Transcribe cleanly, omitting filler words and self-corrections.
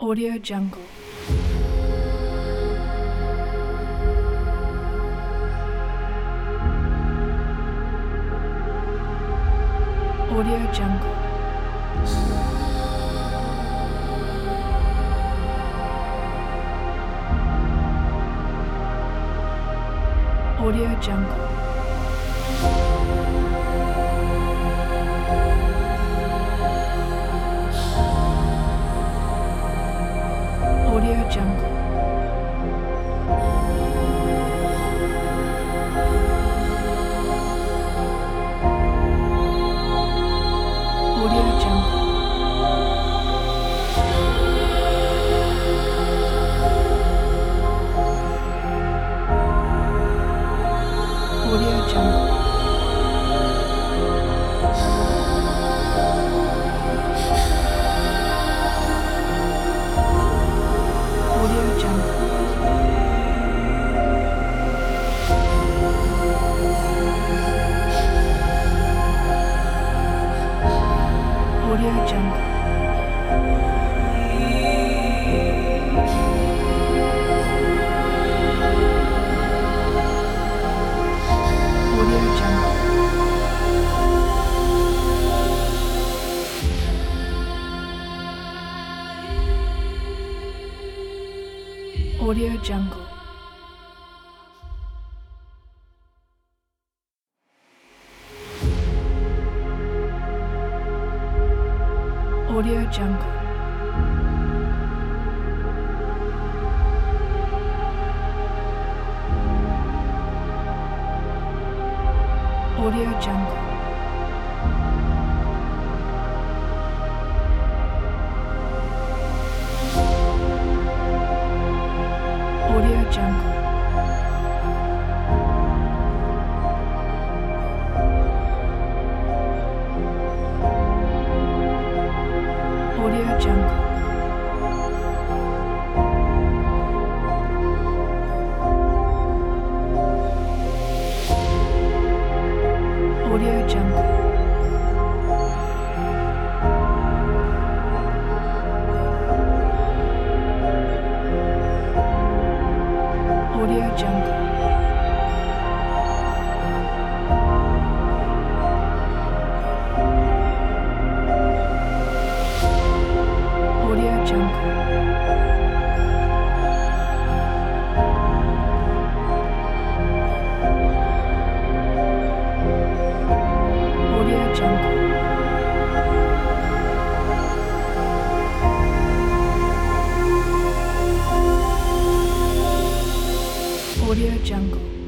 Audio Jungle. Audio Jungle. Audio Jungle. Audio Jungle. Audio Jungle. Audio Jungle. Audio Jungle. Audio Jungle. Audio Jungle. Audio Jungle. Audio Jungle. Audio Jungle. Audio Jungle. Audio Jungle. Audio Jungle. Audio Jungle. Audio Jungle. Audio Jungle. Audio Jungle.